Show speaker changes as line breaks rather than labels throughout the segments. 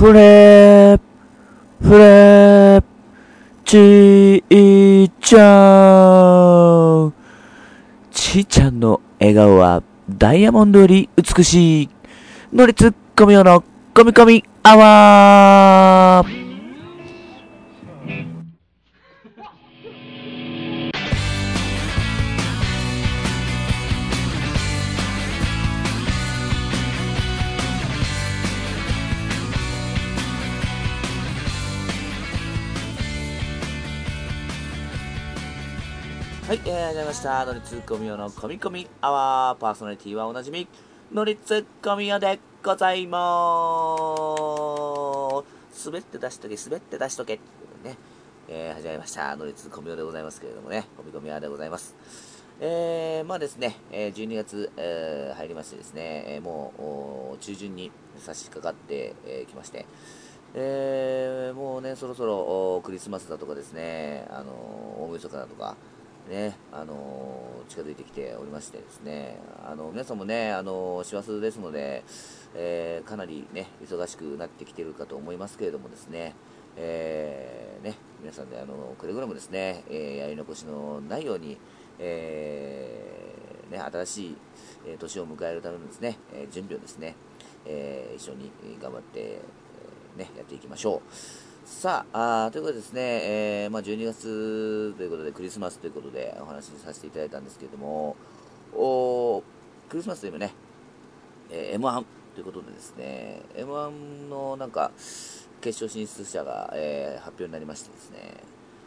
フレーちーちゃん。ちーちゃんの笑顔はダイヤモンドより美しい。ノリツッコミ用のコミコミアワー。はい、始まりました。ノリツッコミ用のコミコミアワー。パーソナリティはおなじみノリツッコミ用でございます。滑って出しとけってことでね、始まりましたノリツッコミ用でございますけれどもね、コミコミアワーでございます。まあですね、12月、入りましてですね、もう中旬に差し掛かってきまして、もうね、そろそろクリスマスだとかですね、大晦日だとかね、近づいてきておりましてですね、皆さんもね、師走ですので、かなりね、忙しくなってきているかと思いますけれどもですね、ね、皆さんでくれぐれもですね、やり残しのないように、ね、新しい年を迎えるためのですね、準備をですね、一緒に頑張って、ね、やっていきましょう。さあ、ということでですね、12月ということでクリスマスということでお話しさせていただいたんですけれども、クリスマスというのはね、M1 ということでですね、M1 のなんか決勝進出者が、発表になりましてですね、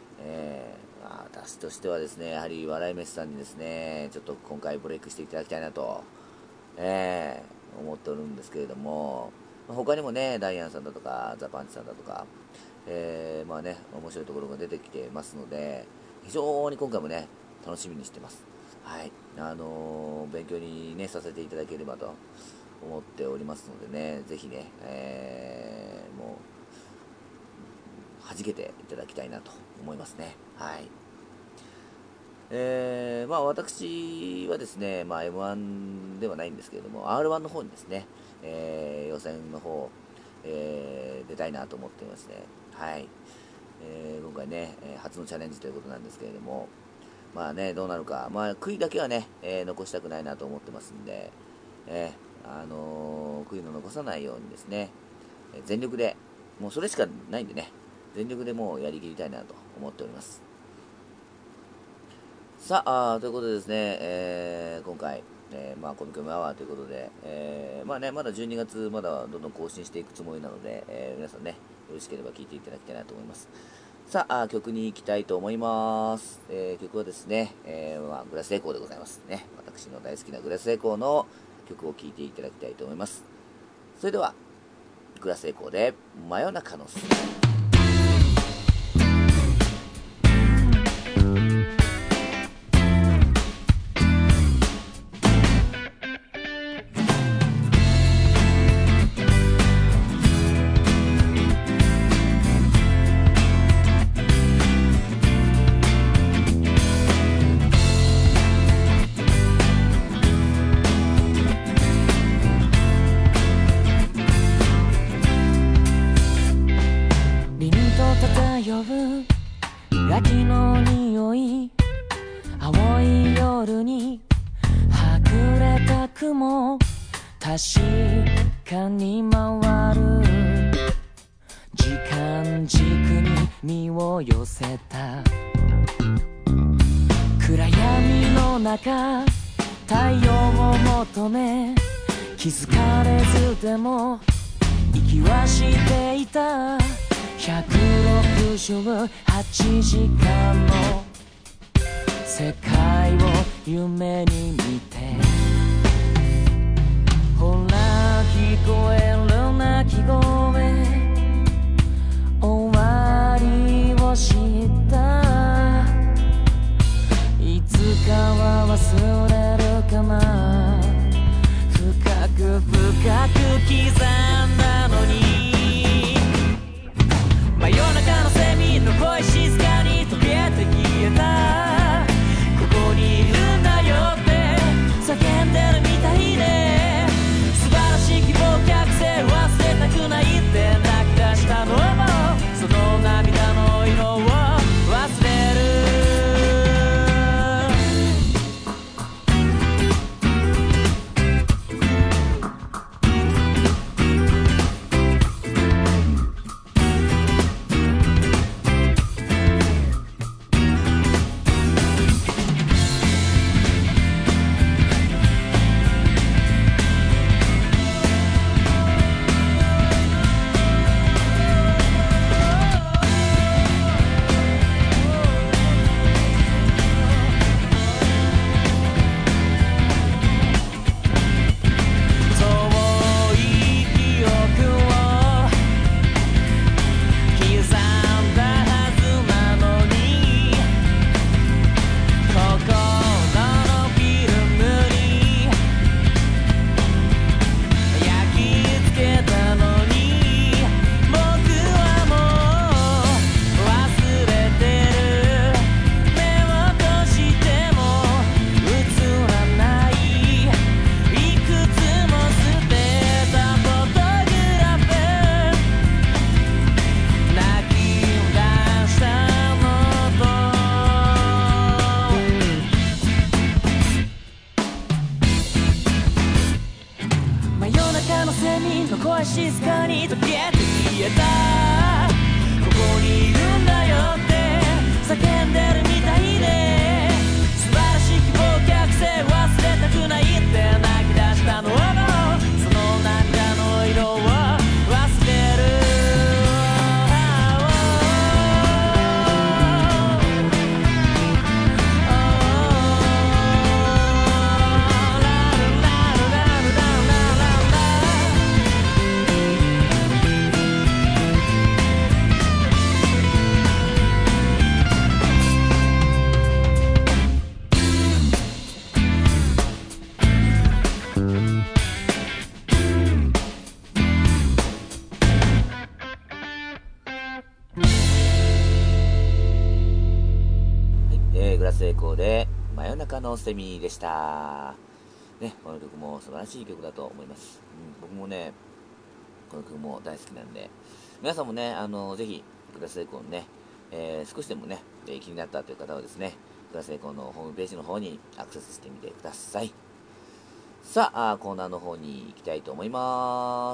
私としてはですね、やはり笑い飯さんにですね、ちょっと今回ブレイクしていただきたいなと、思っておるんですけれども、他にもね、ダイアンさんだとかザ・パンチさんだとか、まあね、面白いところが出てきてますので、非常に今回もね、楽しみにしてます。はい、勉強にね、させていただければと思っておりますのでね、ぜひね、もう、弾けていただきたいなと思いますね。はい。私はですね、M1 ではないんですけれども、R1 の方にですね、予選の方、出たいなと思っていますね。はい。今回ね、初のチャレンジということなんですけれども、まあね、どうなるか、悔いだけはね、残したくないなと思ってますんで、悔いの残さないようにですね、全力で、もうそれしかないんでね、全力でもうやりきりたいなと思っております。さあ、ということでですね、今回、コミコミアワーということで、まだ12月まだどんどん更新していくつもりなので、皆さんね、よろしければ聴いていただきたいなと思います。さあ、曲に行きたいと思います。曲はですね、グラスエコーでございますね。私の大好きなグラスエコーの曲を聴いていただきたいと思います。それでは、グラスエコーで真夜中の空。
秋の匂い、青い夜にはぐれた雲、確かに回る時間軸に身を寄せた。暗闇の中太陽を求め、気づかれずでも息はしていた。168時間の世界を夢に見て、ほら聞こえる鳴き声、終わりを知った。いつかは忘れるかな、深く刻んだのに。真夜中のセミの声静かに溶けて消えた。ここにいるんだよって叫んでるみたいで、素晴らしい希望を隠せ忘れたくない
成功で真夜中のセミでした。ね、この曲も素晴らしい曲だと思います。僕もね、この曲も大好きなんで、皆さんもね、ぜひ、福田聖子のね、少しでもね、気になったという方はですね、福田聖子のホームページの方にアクセスしてみてください。さあ、コーナーの方に行きたいと思います。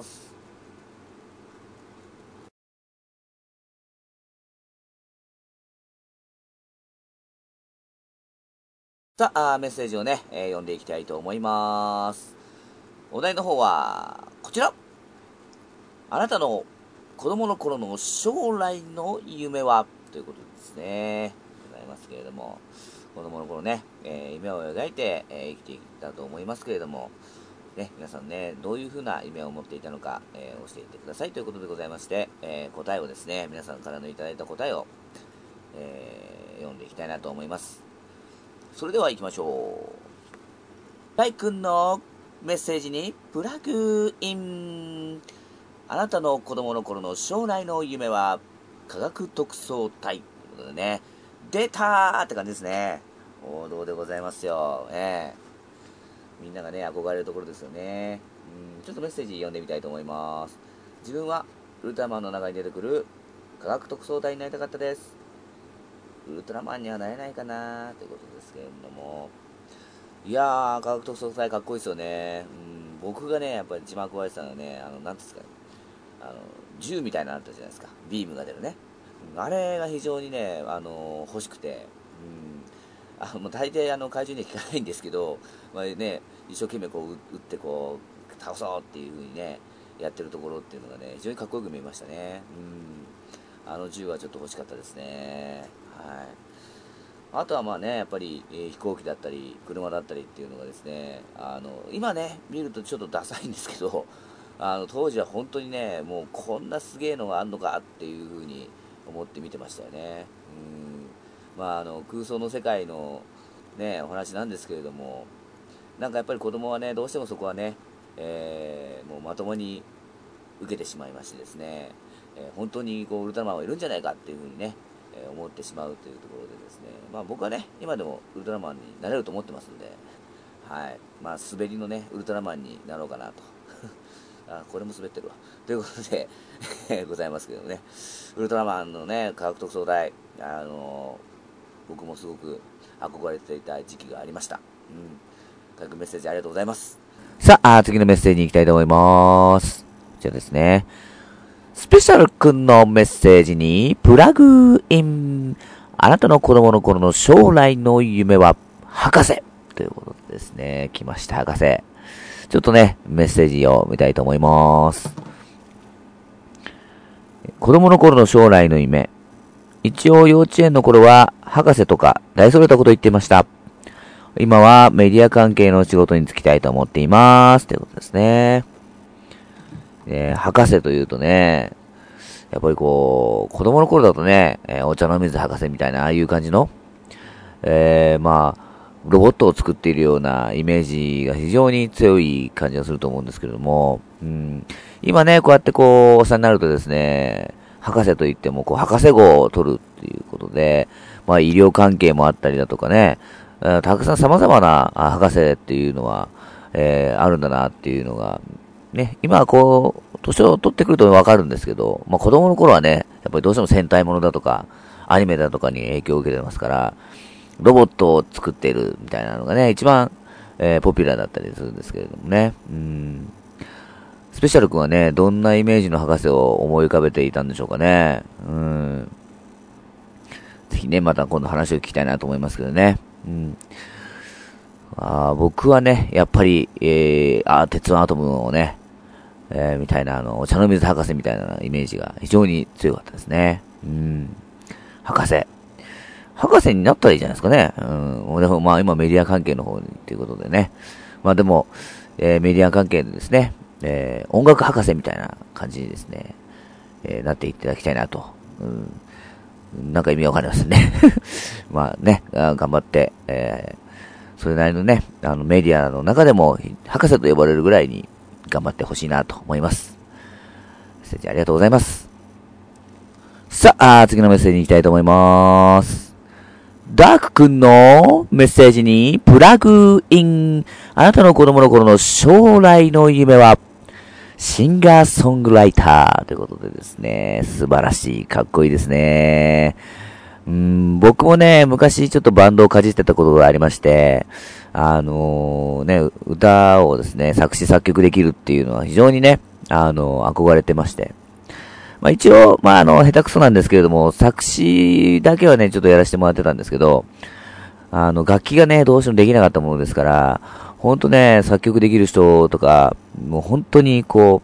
さあ、メッセージをね、読んでいきたいと思います。お題の方は、こちら。あなたの子供の頃の将来の夢はということですね。ございますけれども、子供の頃ね、夢を描いて、生きていったと思いますけれども、ね、皆さんね、どういうふうな夢を持っていたのか、教えてくださいということでございまして、答えをですね、皆さんからのいただいた答えを、読んでいきたいなと思います。それでは行きましょう。大君のメッセージにプラグイン。あなたの子供の頃の将来の夢は科学特捜隊ということでね、出たーって感じですね。王道でございますよ。みんながね、憧れるところですよね。ちょっとメッセージ読んでみたいと思います。自分はウルトラマンの中に出てくる科学特捜隊になりたかったです。ウルトラマンにはなれないかなということですけれども、いやー、科学特捜隊かっこいいですよね。僕がね、やっぱり一番憧れてたのはね、なんですかね、銃みたいなのあったじゃないですか。ビームが出るね。あれが非常にね、欲しくて、もう大抵怪獣には効かないんですけど、まあね、一生懸命こう撃ってこう倒そうっていう風にねやってるところっていうのがね非常にかっこよく見えましたね。銃はちょっと欲しかったですね。はい。あとはまあねやっぱり、飛行機だったり車だったりっていうのがですね、今ね見るとちょっとダサいんですけど、当時は本当にねもうこんなすげえのがあんのかっていう風に思って見てましたよね。まあ、空想の世界の、ね、お話なんですけれども、なんかやっぱり子供はね、どうしてもそこはね、もうまともに受けてしまいましてですね、本当にこうウルトラマンはいるんじゃないかっていうふうにね、思ってしまうというところでですね、まあ僕はね、今でもウルトラマンになれると思ってますんで、はい、まあ滑りのね、ウルトラマンになろうかなと。これも滑ってるわ。ということでございますけどね、ウルトラマンのね、科学特捜隊、僕もすごく憧れていた時期がありました。各メッセージありがとうございます。さあ、次のメッセージに行きたいと思います。こちらですね。スペシャルくんのメッセージにプラグイン。あなたの子供の頃の将来の夢は博士ということでですね。来ました、博士。ちょっとね、メッセージを見たいと思います。子供の頃の将来の夢。一応幼稚園の頃は博士とか大それたこと言っていました。今はメディア関係の仕事に就きたいと思っています。ということですね。博士というとね、やっぱりこう、子供の頃だとね、お茶の水博士みたいな、ああいう感じの、まあ、ロボットを作っているようなイメージが非常に強い感じがすると思うんですけれども、今ね、こうやってこう、お世話になるとですね、博士といっても、こう、博士号を取るっていうことで、まあ、医療関係もあったりだとかね、たくさん様々な博士っていうのは、あるんだなっていうのが、ね、今はこう、年を取ってくるとわかるんですけど、まあ、子供の頃はね、やっぱりどうしても戦隊ものだとか、アニメだとかに影響を受けてますから、ロボットを作っているみたいなのがね、一番、ポピュラーだったりするんですけれどもね。スペシャル君はね、どんなイメージの博士を思い浮かべていたんでしょうかね。ぜひね、また今度話を聞きたいなと思いますけどね。僕はね、やっぱり、鉄腕アトムをね、みたいな、お茶の水博士みたいなイメージが非常に強かったですね。博士になったらいいじゃないですかね。でもまあ今メディア関係の方にということでね。まあでも、メディア関係でですね、音楽博士みたいな感じにですね、なっていただきたいなと。なんか意味わかりませんね。まあね、頑張って、それなりのね、メディアの中でも博士と呼ばれるぐらいに頑張ってほしいなと思います。メッセージありがとうございます。さあ、次のメッセージに行きたいと思います。 ダークくんのメッセージにプラグイン。あなたの子供の頃の将来の夢は、シンガーソングライターということでですね、素晴らしい、かっこいいですね。僕もね、昔ちょっとバンドをかじってたことがありまして、歌をですね、作詞作曲できるっていうのは非常にね、憧れてまして。一応、下手くそなんですけれども、作詞だけはね、ちょっとやらせてもらってたんですけど、楽器がね、どうしてもできなかったものですから、ほんとね、作曲できる人とか、もう本当に憧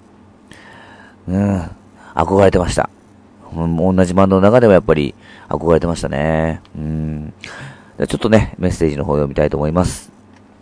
れてました。同じバンドの中でもやっぱり憧れてましたね。ちょっとね、メッセージの方を読みたいと思います。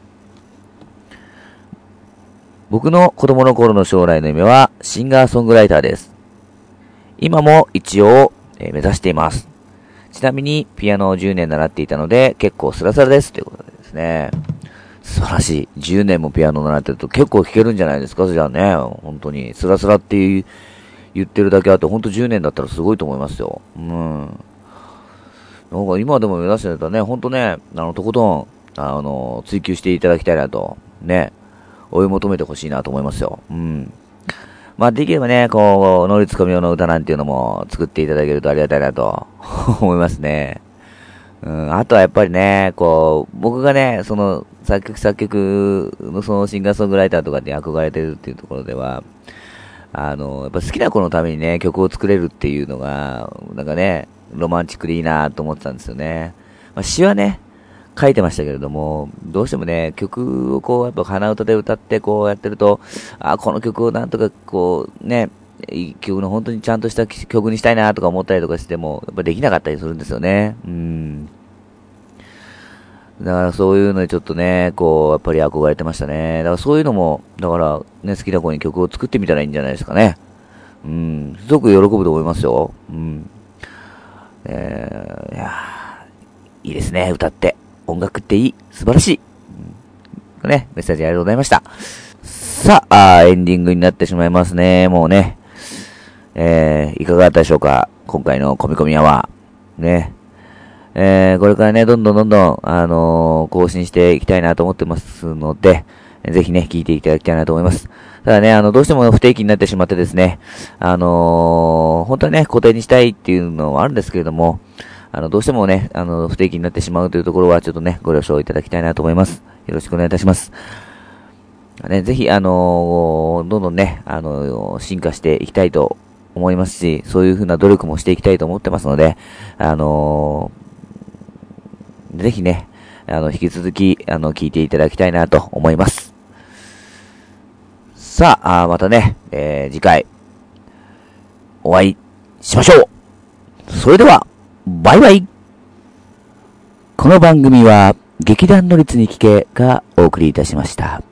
僕の子供の頃の将来の夢はシンガーソングライターです。今も一応、目指しています。ちなみにピアノを10年習っていたので結構スラスラですということでですね。素晴らしい。10年もピアノを習ってると結構弾けるんじゃないですか。じゃあね、本当にスラスラって言ってるだけあって本当10年だったらすごいと思いますよ。なんか今でも目指してたらね、本当ね、とことん追求していただきたいなとね、追い求めてほしいなと思いますよ。できればね、ノリツコミオの歌なんていうのも作っていただけるとありがたいなと思いますね。あとはやっぱりね、僕がね、その作曲のそのシンガーソングライターとかに憧れてるっていうところでは、やっぱ好きな子のためにね、曲を作れるっていうのが、なんかね、ロマンチックでいいなと思ってたんですよね。詩はね、書いてましたけれども、どうしてもね、曲をやっぱ鼻歌で歌ってやってると、この曲をなんとかいい曲の本当にちゃんとした曲にしたいなとか思ったりとかしても、やっぱできなかったりするんですよね。だからそういうのにちょっとね、やっぱり憧れてましたね。だからそういうのも、だからね、好きな子に曲を作ってみたらいいんじゃないですかね。すごく喜ぶと思いますよ。いいですね、歌って。音楽っていい。素晴らしい。メッセージありがとうございました。さあ、エンディングになってしまいますね。もうね。いかがだったでしょうか。今回のコミコミアワー。ね。これからね、どんどん、更新していきたいなと思ってますので、ぜひね、聞いていただきたいなと思います。ただね、どうしても不定期になってしまってですね、本当はね、固定にしたいっていうのはあるんですけれども、どうしてもね、不定期になってしまうというところは、ちょっとね、ご了承いただきたいなと思います。よろしくお願いいたします。ぜひ、どんどんね、進化していきたいと思いますし、そういうふうな努力もしていきたいと思ってますので、ぜひね、引き続き、聞いていただきたいなと思います。さあ、またね、次回、お会いしましょう。それでは、バイバイ。この番組は劇団のりつに聞けがお送りいたしました。